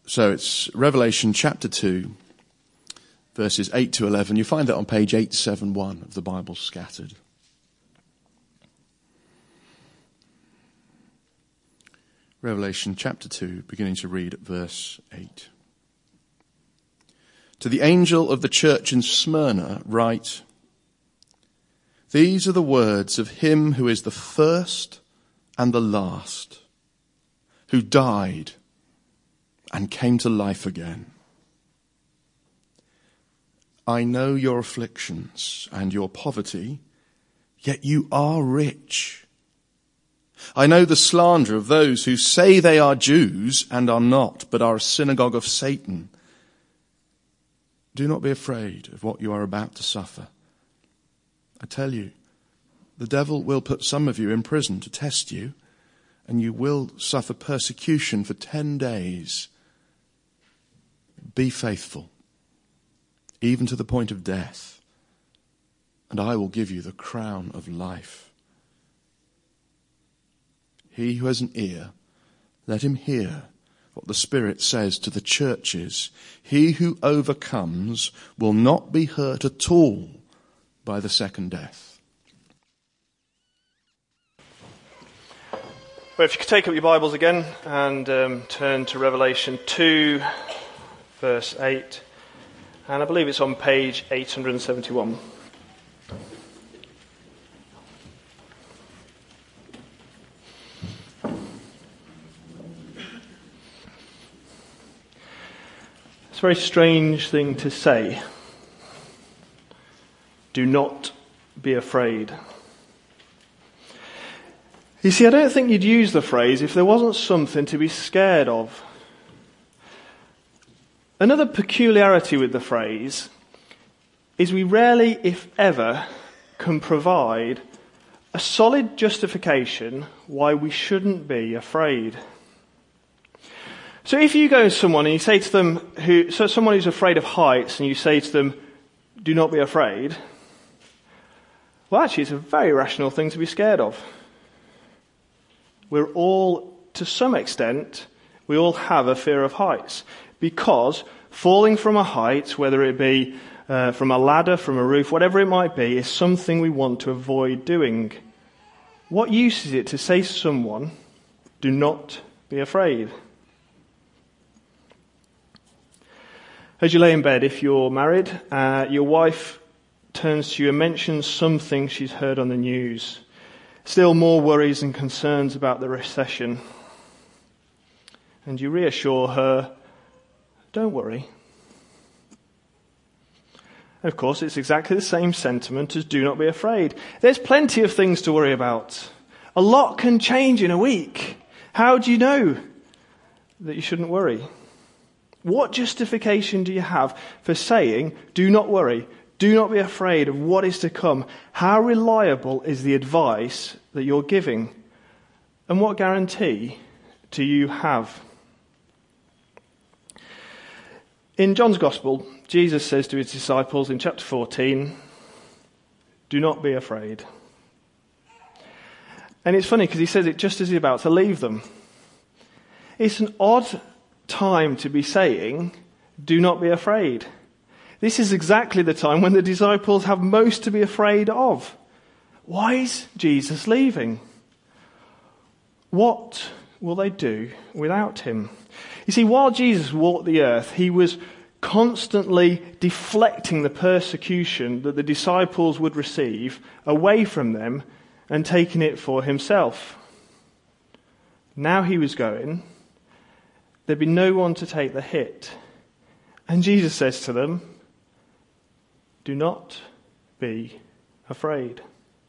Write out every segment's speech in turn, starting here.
So it's Revelation chapter 2, verses 8 to 11. You find that on page 871 of the Bible Scattered. Revelation chapter 2, beginning to read at verse 8. To the angel of the church in Smyrna write, these are the words of him who is the first and the last, who died and came to life again. I know your afflictions and your poverty, yet you are rich. I know the slander of those who say they are Jews and are not, but are a synagogue of Satan. Do not be afraid of what you are about to suffer. I tell you, the devil will put some of you in prison to test you, and you will suffer persecution for 10 days. Be faithful, even to the point of death, and I will give you the crown of life. He who has an ear, let him hear what the Spirit says to the churches. He who overcomes will not be hurt at all by the second death. Well, if you could take up your Bibles again and turn to Revelation 2, verse 8, and I believe it's on page 871. It's a very strange thing to say. Do not be afraid. You see, I don't think you'd use the phrase if there wasn't something to be scared of. Another peculiarity with the phrase is we rarely, if ever, can provide a solid justification why we shouldn't be afraid. So if you go to someone and you say to them, someone who's afraid of heights, and you say to them, do not be afraid, well, actually, it's a very rational thing to be scared of. We're all, to some extent, we all have a fear of heights. Because falling from a height, whether it be from a ladder, from a roof, whatever it might be, is something we want to avoid doing. What use is it to say to someone, do not be afraid? As you lay in bed, if you're married, your wife turns to you and mentions something she's heard on the news. Still more worries and concerns about the recession. And you reassure her, don't worry. Of course, it's exactly the same sentiment as do not be afraid. There's plenty of things to worry about. A lot can change in a week. How do you know that you shouldn't worry? What justification do you have for saying, do not worry, do not be afraid of what is to come? How reliable is the advice that you're giving? And what guarantee do you have? In John's Gospel, Jesus says to his disciples in chapter 14, do not be afraid. And it's funny because he says it just as he's about to leave them. It's an odd time to be saying, do not be afraid. This is exactly the time when the disciples have most to be afraid of. Why is Jesus leaving? What will they do without him? You see, while Jesus walked the earth, he was constantly deflecting the persecution that the disciples would receive away from them and taking it for himself. Now he was going, there'd be no one to take the hit. And Jesus says to them, do not be afraid.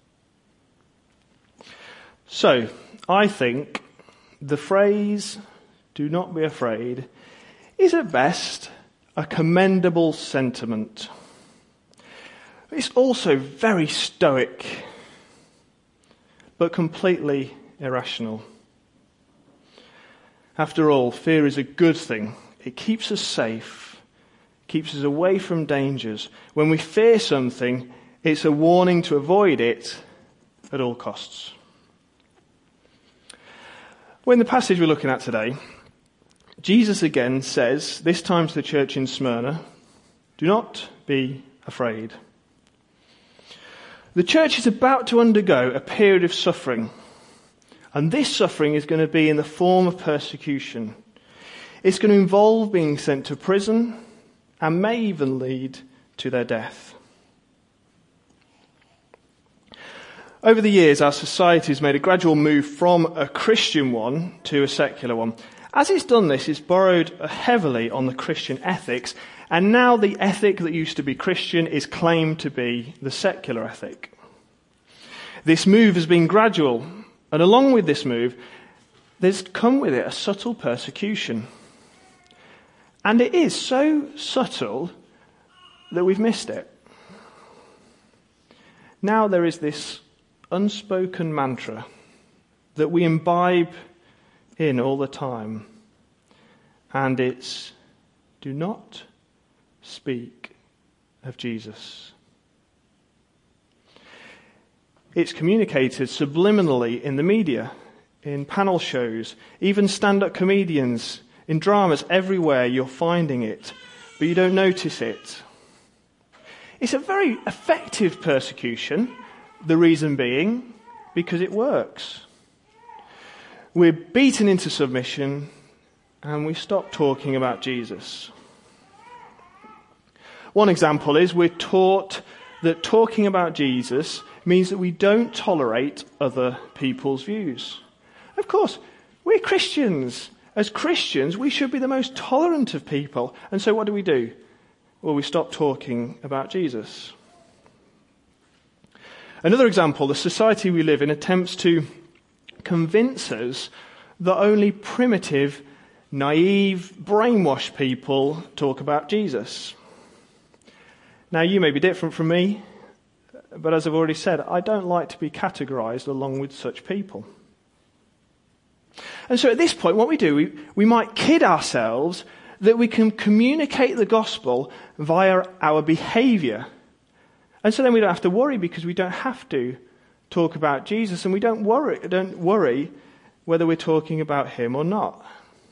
So, I think the phrase, do not be afraid, is at best a commendable sentiment. It's also very stoic, but completely irrational. After all, fear is a good thing. It keeps us safe, keeps us away from dangers. When we fear something, it's a warning to avoid it at all costs. Well, in the passage we're looking at today, Jesus again says, this time to the church in Smyrna, do not be afraid. The church is about to undergo a period of suffering, and this suffering is going to be in the form of persecution. It's going to involve being sent to prison and may even lead to their death. Over the years, our society has made a gradual move from a Christian one to a secular one. As it's done this, it's borrowed heavily on the Christian ethics, and now the ethic that used to be Christian is claimed to be the secular ethic. This move has been gradual, and along with this move, there's come with it a subtle persecution. And it is so subtle that we've missed it. Now there is this unspoken mantra that we imbibe in all the time, and it's, do not speak of Jesus. It's communicated subliminally in the media, in panel shows, even stand-up comedians, in dramas, everywhere you're finding it, but you don't notice it. It's a very effective persecution, the reason being because it works. We're beaten into submission and we stop talking about Jesus. One example is we're taught that talking about Jesus means that we don't tolerate other people's views. Of course, we're Christians. As Christians, we should be the most tolerant of people. And so what do? Well, we stop talking about Jesus. Another example, the society we live in attempts to convince us that only primitive, naive, brainwashed people talk about Jesus. Now, you may be different from me, but as I've already said, I don't like to be categorized along with such people. And so at this point, what we do, we might kid ourselves that we can communicate the gospel via our behavior. And so then we don't have to worry because we don't have to talk about Jesus, and we don't worry whether we're talking about him or not.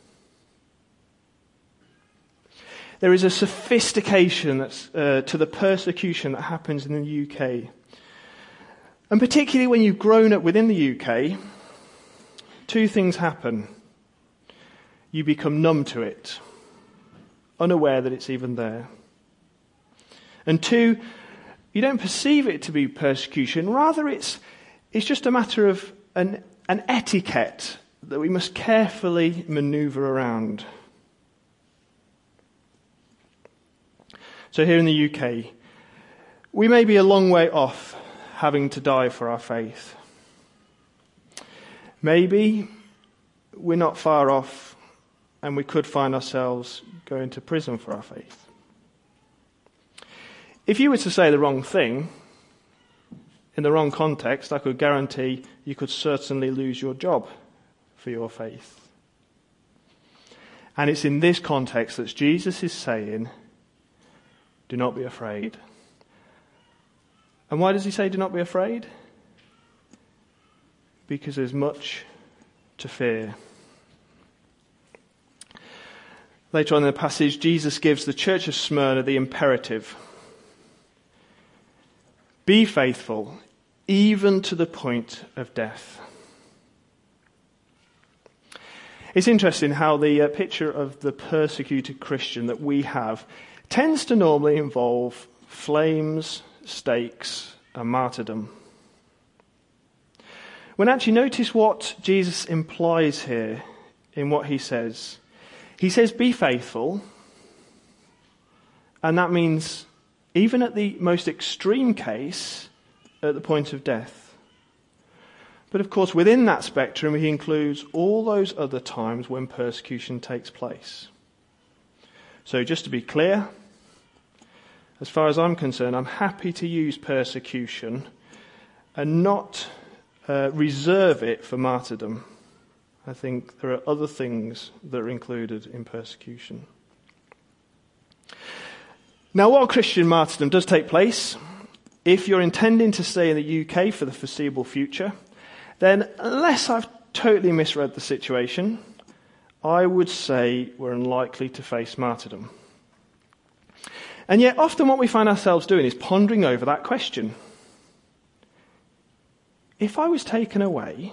There is a sophistication that's, to the persecution that happens in the UK. And particularly when you've grown up within the UK, two things happen. You become numb to it, unaware that it's even there. And two, you don't perceive it to be persecution. Rather, it's just a matter of an etiquette that we must carefully maneuver around. So here in the UK, we may be a long way off having to die for our faith. Maybe we're not far off and we could find ourselves going to prison for our faith. If you were to say the wrong thing, in the wrong context, I could guarantee you could certainly lose your job for your faith. And it's in this context that Jesus is saying, do not be afraid. And why does he say do not be afraid? Because there's much to fear. Later on in the passage, Jesus gives the church of Smyrna the imperative. Be faithful, even to the point of death. It's interesting how the picture of the persecuted Christian that we have tends to normally involve flames, stakes, and martyrdom. When actually notice what Jesus implies here in what he says. He says, be faithful, and that means even at the most extreme case, at the point of death. But of course, within that spectrum, he includes all those other times when persecution takes place. So just to be clear, as far as I'm concerned, I'm happy to use persecution and not reserve it for martyrdom. I think there are other things that are included in persecution. Now, while Christian martyrdom does take place, if you're intending to stay in the UK for the foreseeable future, then unless I've totally misread the situation, I would say we're unlikely to face martyrdom. And yet often what we find ourselves doing is pondering over that question. If I was taken away,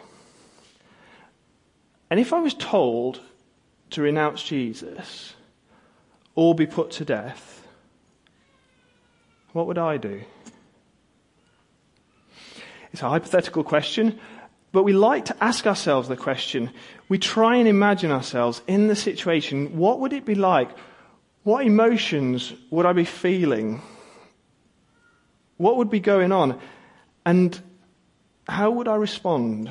and if I was told to renounce Jesus or be put to death, what would I do? It's a hypothetical question, but we like to ask ourselves the question. We try and imagine ourselves in the situation. What would it be like? What emotions would I be feeling? What would be going on? And how would I respond?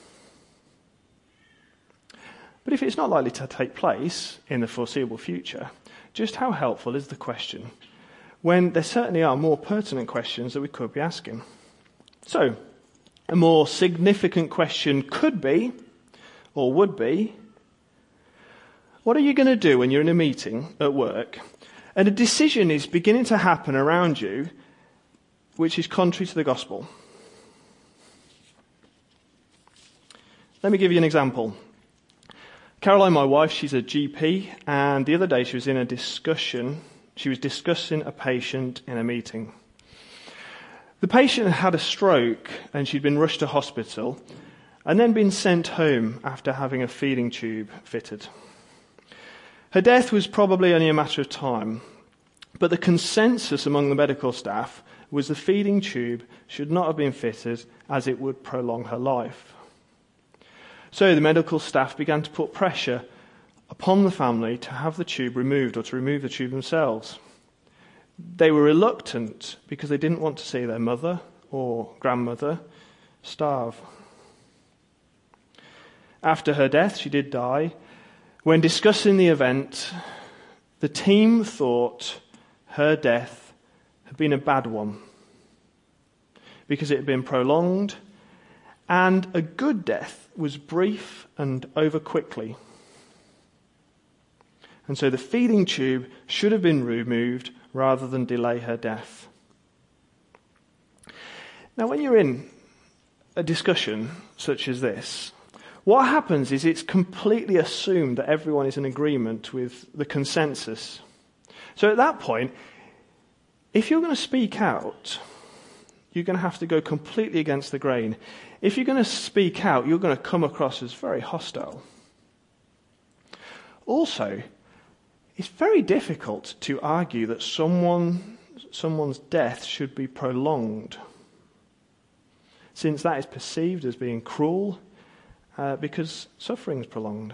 But if it's not likely to take place in the foreseeable future, just how helpful is the question when there certainly are more pertinent questions that we could be asking? So, a more significant question could be, or would be, what are you going to do when you're in a meeting at work and a decision is beginning to happen around you which is contrary to the gospel? Let me give you an example. Caroline, my wife, she's a GP, and the other day she was in a discussion. She was discussing a patient in a meeting. The patient had a stroke and she'd been rushed to hospital and then been sent home after having a feeding tube fitted. Her death was probably only a matter of time, but the consensus among the medical staff was the feeding tube should not have been fitted as it would prolong her life. So the medical staff began to put pressure upon the family to have the tube removed or to remove the tube themselves. They were reluctant because they didn't want to see their mother or grandmother starve. After her death, she did die. When discussing the event, the team thought her death had been a bad one because it had been prolonged, and a good death was brief and over quickly. And so the feeding tube should have been removed rather than delay her death. Now, when you're in a discussion such as this, what happens is it's completely assumed that everyone is in agreement with the consensus. So at that point, if you're going to speak out, you're going to have to go completely against the grain. If you're going to speak out, you're going to come across as very hostile. Also, it's very difficult to argue that someone's death should be prolonged, since that is perceived as being cruel, because suffering is prolonged.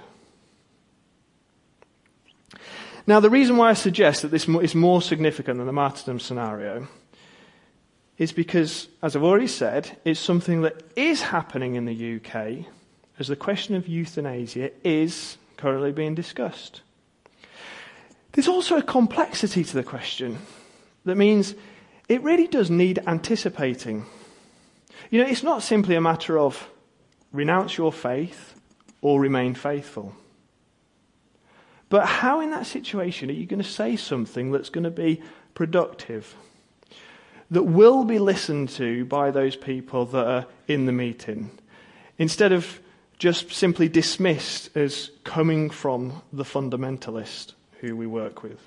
Now, the reason why I suggest that this is more significant than the martyrdom scenario is because, as I've already said, it's something that is happening in the UK, as the question of euthanasia is currently being discussed. There's also a complexity to the question that means it really does need anticipating. You know, it's not simply a matter of renounce your faith or remain faithful. But how in that situation are you going to say something that's going to be productive, that will be listened to by those people that are in the meeting, instead of just simply dismissed as coming from the fundamentalist who we work with?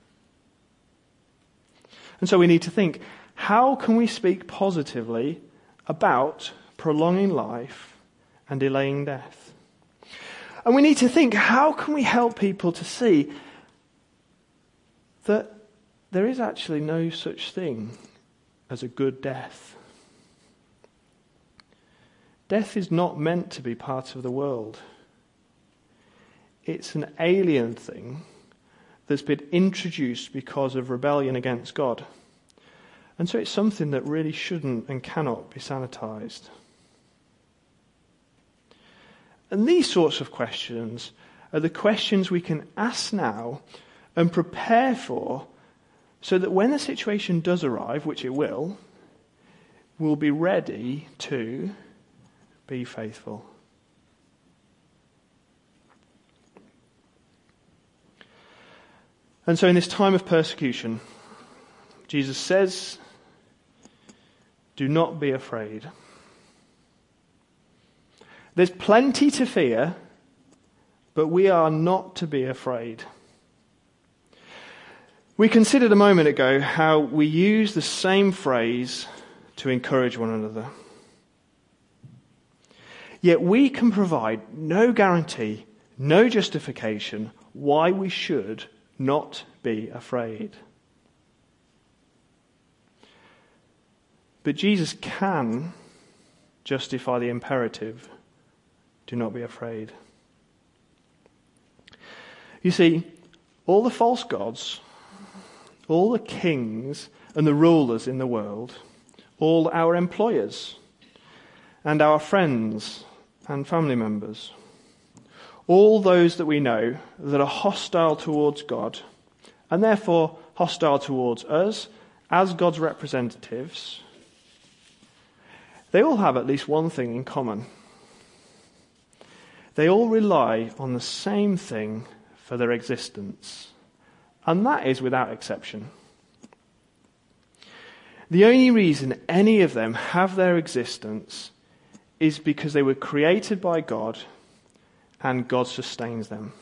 And so we need to think, how can we speak positively about prolonging life and delaying death? And we need to think, how can we help people to see that there is actually no such thing as a good death? Death is not meant to be part of the world. It's an alien thing that's been introduced because of rebellion against God. And so it's something that really shouldn't and cannot be sanitized. And these sorts of questions are the questions we can ask now and prepare for, so that when the situation does arrive, which it will, we'll be ready to be faithful. And so in this time of persecution, Jesus says, do not be afraid. There's plenty to fear, but we are not to be afraid. We considered a moment ago how we use the same phrase to encourage one another. Yet we can provide no guarantee, no justification why we should not be afraid. But Jesus can justify the imperative, do not be afraid. You see, all the false gods, all the kings and the rulers in the world, all our employers and our friends and family members, all those that we know that are hostile towards God and therefore hostile towards us as God's representatives, they all have at least one thing in common. They all rely on the same thing for their existence, and that is without exception. The only reason any of them have their existence is because they were created by God and God sustains them.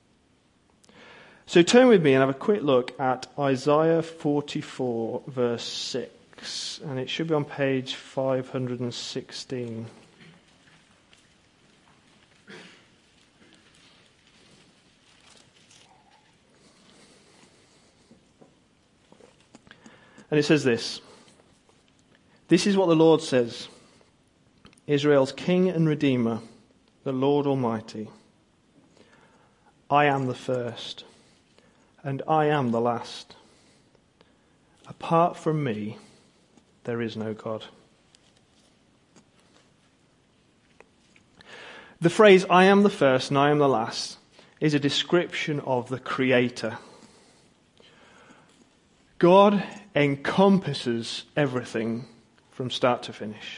So turn with me and have a quick look at Isaiah 44 verse 6, and it should be on page 516. And it says this: "This is what the Lord says, Israel's King and Redeemer, the Lord Almighty. I am the first, and I am the last. Apart from me, there is no God." The phrase, "I am the first and I am the last," is a description of the Creator. God encompasses everything from start to finish.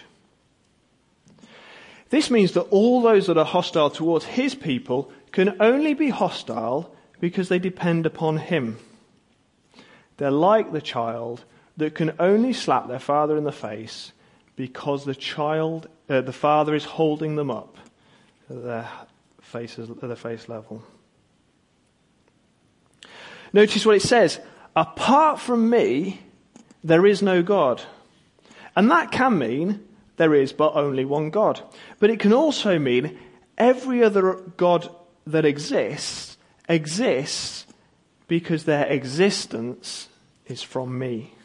This means that all those that are hostile towards his people can only be hostile because they depend upon him. They're like the child that can only slap their father in the face because the father is holding them up at their face level. Notice what it says: "Apart from me, there is no God." And that can mean there is but only one God. But it can also mean every other God that exists because their existence is from me.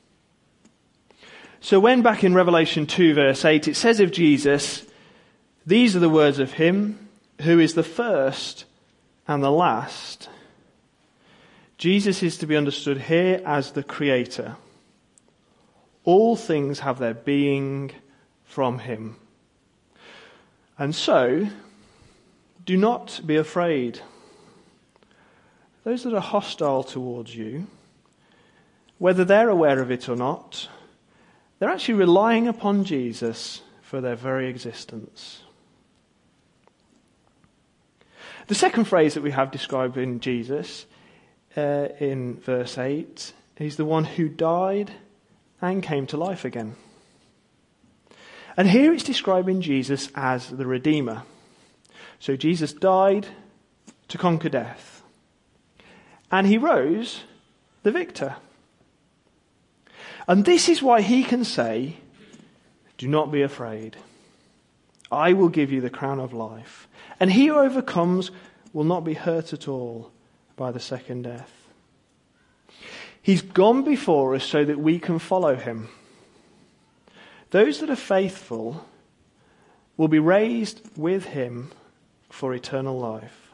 So when back in Revelation 2 verse 8 it says of Jesus, "These are the words of him who is the first and the last," Jesus is to be understood here as the Creator. All things have their being from him. And so, do not be afraid. Those that are hostile towards you, whether they're aware of it or not, they're actually relying upon Jesus for their very existence. The second phrase that we have describing Jesus in verse 8, he's the one who died and came to life again. And here it's describing Jesus as the Redeemer. So Jesus died to conquer death, and he rose the victor. And this is why he can say, "Do not be afraid. I will give you the crown of life. And he who overcomes will not be hurt at all by the second death." He's gone before us so that we can follow him. Those that are faithful will be raised with him for eternal life.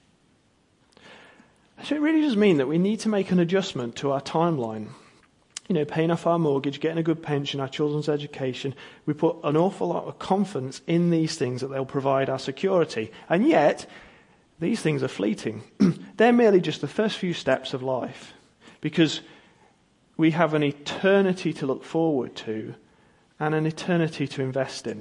So it really does mean that we need to make an adjustment to our timeline. Paying off our mortgage, getting a good pension, our children's education. We put an awful lot of confidence in these things that they'll provide our security. And yet, these things are fleeting. They're merely just the first few steps of life. Because we have an eternity to look forward to and an eternity to invest in.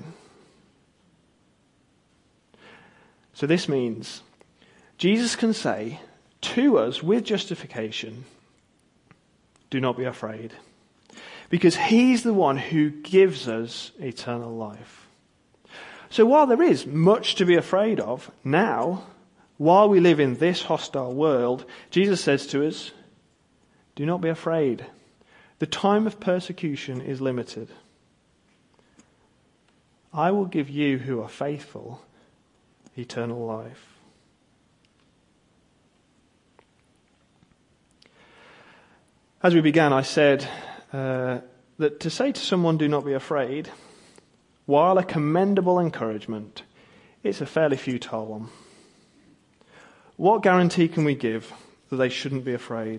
So this means Jesus can say to us with justification, "Do not be afraid," because he's the one who gives us eternal life. So while there is much to be afraid of now, While we live in this hostile world, Jesus says to us, do not be afraid. The time of persecution is limited. I will give you who are faithful eternal life. As we began, I said that to say to someone, do not be afraid, while a commendable encouragement, it's a fairly futile one. What guarantee can we give that they shouldn't be afraid?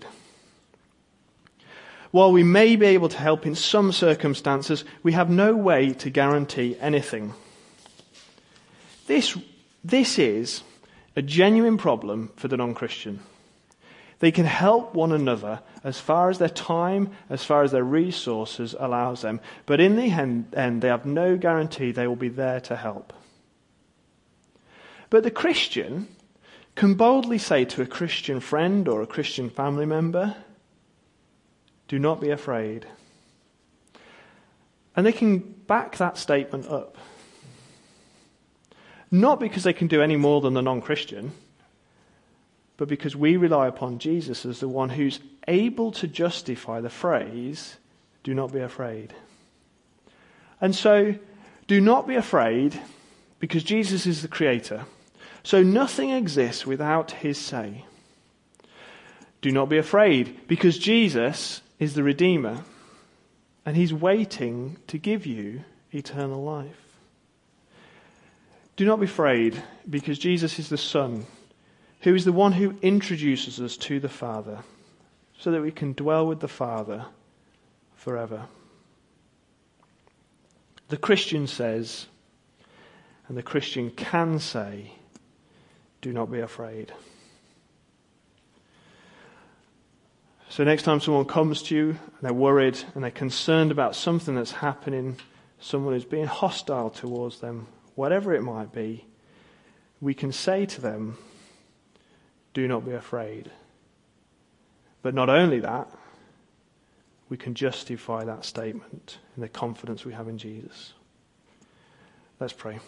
While we may be able to help in some circumstances, we have no way to guarantee anything. This is a genuine problem for the non-Christian. They can help one another as far as their time, as far as their resources allows them. But in the end, they have no guarantee they will be there to help. But the Christian can boldly say to a Christian friend or a Christian family member, do not be afraid. And they can back that statement up. Not because they can do any more than the non-Christian, but because we rely upon Jesus as the one who's able to justify the phrase, do not be afraid. And so, do not be afraid because Jesus is the creator. So nothing exists without his say. Do not be afraid because Jesus is the Redeemer and he's waiting to give you eternal life. Do not be afraid because Jesus is the Son, who is the one who introduces us to the Father, so that we can dwell with the Father forever. The Christian says, and the Christian can say, do not be afraid. So next time someone comes to you and they're worried and they're concerned about something that's happening, someone who's being hostile towards them, whatever it might be, we can say to them, do not be afraid. But not only that, we can justify that statement in the confidence we have in Jesus. Let's pray.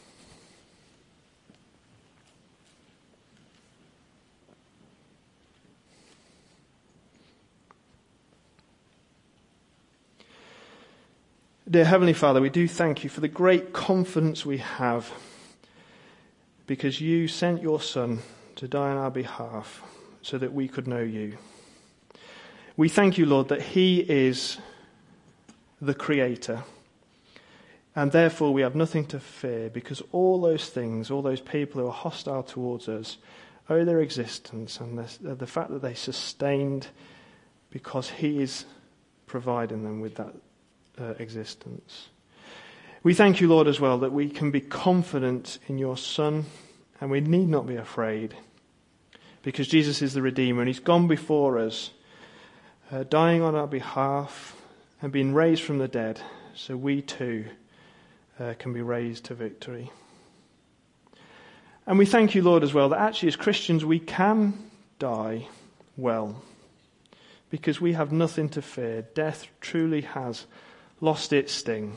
Dear Heavenly Father, we do thank you for the great confidence we have because you sent your Son to die on our behalf so that we could know you. We thank you, Lord, that he is the Creator, and therefore we have nothing to fear because all those things, all those people who are hostile towards us, owe their existence and the fact that they sustained because he is providing them with that existence. We thank you, Lord, as well, that we can be confident in your Son and we need not be afraid because Jesus is the Redeemer and he's gone before us, dying on our behalf and being raised from the dead so we too can be raised to victory. And we thank you, Lord, as well, that actually as Christians we can die well because we have nothing to fear. Death truly has lost its sting.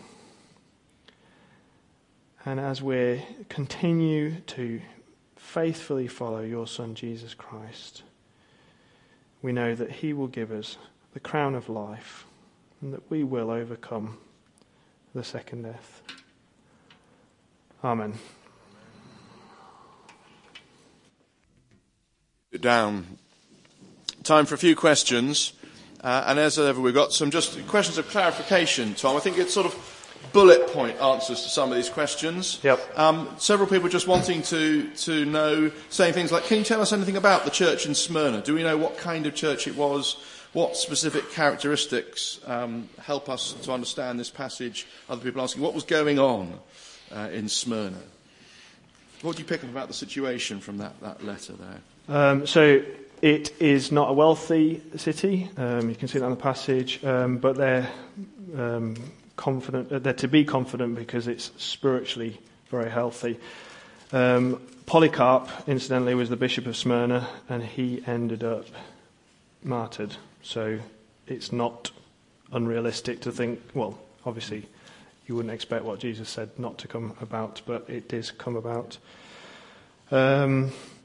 And as we continue to faithfully follow your Son, Jesus Christ, we know that he will give us the crown of life and that we will overcome the second death. Amen. Down. Time for a few questions. And as ever, we've got some just questions of clarification, Tom. I think it's sort of bullet point answers to some of these questions. Yep. Several people just wanting to know, saying things like, can you tell us anything about the church in Smyrna? Do we know what kind of church it was? What specific characteristics help us to understand this passage? Other people asking, what was going on in Smyrna? What do you pick up about the situation from that letter there? So it is not a wealthy city. You can see that in the passage, but they're confident. They're to be confident because it's spiritually very healthy. Polycarp, incidentally, was the bishop of Smyrna, and he ended up martyred. So it's not unrealistic to think. Well, obviously, you wouldn't expect what Jesus said not to come about, but it did come about.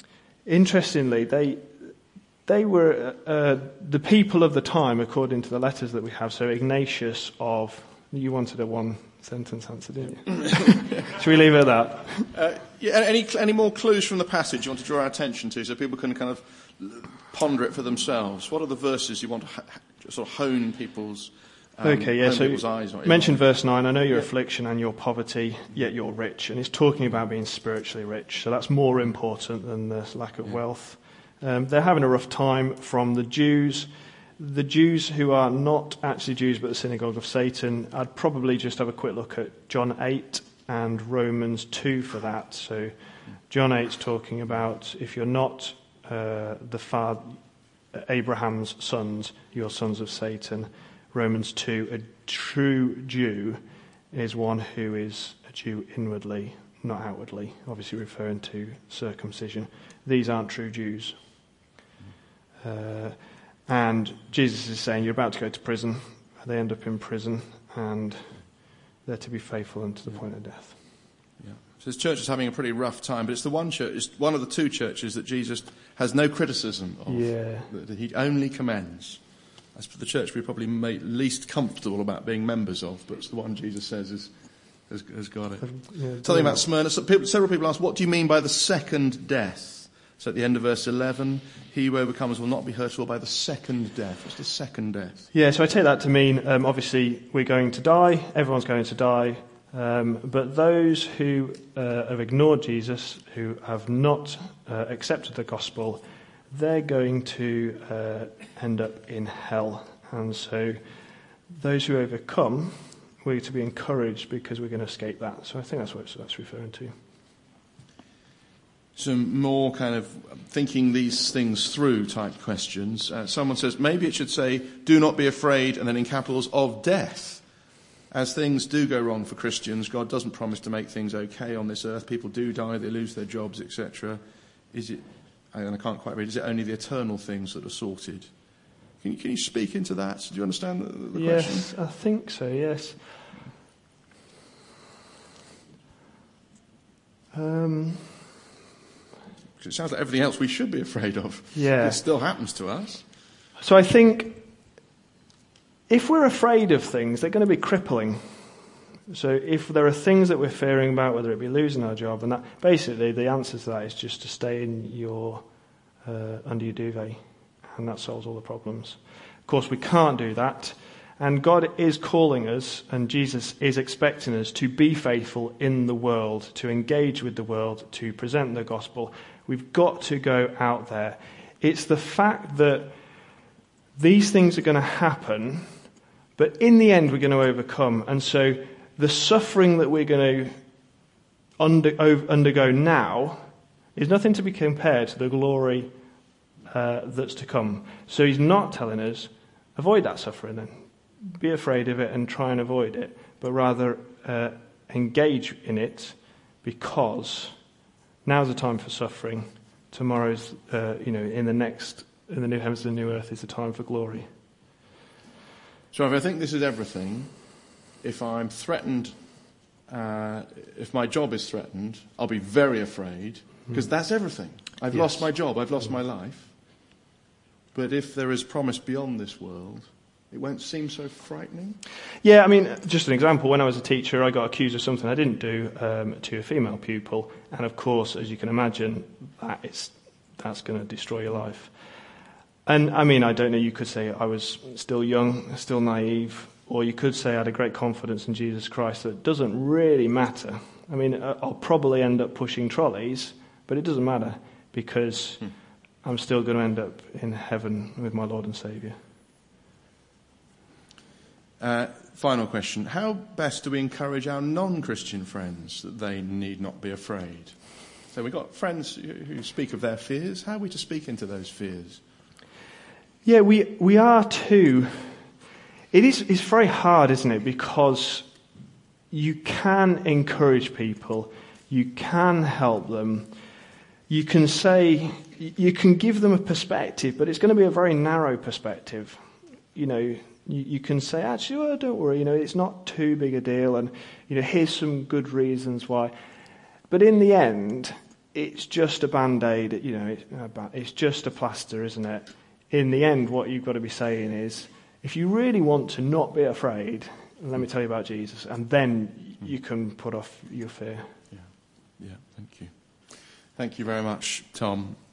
interestingly, they were the people of the time, according to the letters that we have. So Ignatius of, you wanted a one-sentence answer, didn't you? Should we leave it at that? Any more clues from the passage you want to draw our attention to, so people can kind of ponder it for themselves? What are the verses you want to sort of hone people's eyes on? Mention verse 9. I know your affliction and your poverty, yet you're rich. And it's talking about being spiritually rich. So that's more important than the lack of wealth. They're having a rough time from the Jews. The Jews who are not actually Jews but the synagogue of Satan. I'd probably just have a quick look at John 8 and Romans 2 for that. So John 8's talking about if you're not the father, Abraham's sons, you're sons of Satan. Romans 2, a true Jew is one who is a Jew inwardly, not outwardly, obviously referring to circumcision. These aren't true Jews. And Jesus is saying, you're about to go to prison. They end up in prison, and they're to be faithful unto the point of death. Yeah. So this church is having a pretty rough time, but it's the one church, it's one of the two churches that Jesus has no criticism of. Yeah. That he only commends. That's the church we're probably least comfortable about being members of, but it's the one Jesus says has got it. Something about Smyrna. Several people ask, what do you mean by the second death? So at the end of verse 11, he who overcomes will not be hurt at all by the second death. What's the second death? Yeah, so I take that to mean, obviously, we're going to die. Everyone's going to die. But those who have ignored Jesus, who have not accepted the gospel, they're going to end up in hell. And so those who overcome, we're to be encouraged because we're going to escape that. So I think that's what that's referring to. Some more kind of thinking these things through type questions. Someone says, maybe it should say, do not be afraid, and then in capitals, of death. As things do go wrong for Christians, God doesn't promise to make things okay on this earth. People do die, they lose their jobs, etc. Is it, and I can't quite read, is it only the eternal things that are sorted? Can you speak into that? Do you understand the question? Yes, I think so, yes. It sounds like everything else we should be afraid of. Yeah. It still happens to us. So I think if we're afraid of things, they're going to be crippling. So if there are things that we're fearing about, whether it be losing our job, and that, basically the answer to that is just to stay in your under your duvet, and that solves all the problems. Of course, we can't do that, and God is calling us, and Jesus is expecting us to be faithful in the world, to engage with the world, to present the gospel. We've got to go out there. It's the fact that these things are going to happen, but in the end we're going to overcome. And so the suffering that we're going to undergo now is nothing to be compared to the glory that's to come. So he's not telling us, avoid that suffering then. Be afraid of it and try and avoid it, but rather engage in it, because now's the time for suffering. Tomorrow's, in the new heavens and the new earth is the time for glory. So if I think this is everything, if I'm threatened, if my job is threatened, I'll be very afraid, because that's everything. I've lost my job, I've lost my life. But if there is promise beyond this world, it won't seem so frightening? Yeah, I mean, just an example. When I was a teacher, I got accused of something I didn't do to a female pupil. And of course, as you can imagine, that's going to destroy your life. And I mean, I don't know, you could say I was still young, still naive, or you could say I had a great confidence in Jesus Christ. That doesn't really matter. I mean, I'll probably end up pushing trolleys, but it doesn't matter, because I'm still going to end up in heaven with my Lord and Saviour. Final question. How best do we encourage our non-Christian friends that they need not be afraid? So we've got friends who speak of their fears. How are we to speak into those fears? Yeah, we are too. It's very hard, isn't it? Because you can encourage people. You can help them. You can give them a perspective, but it's going to be a very narrow perspective. You can say, actually, don't worry, it's not too big a deal, and, here's some good reasons why. But in the end, it's just a Band-Aid, it's just a plaster, isn't it? In the end, what you've got to be saying is, if you really want to not be afraid, let me tell you about Jesus, and then you can put off your fear. Yeah, thank you. Thank you very much, Tom.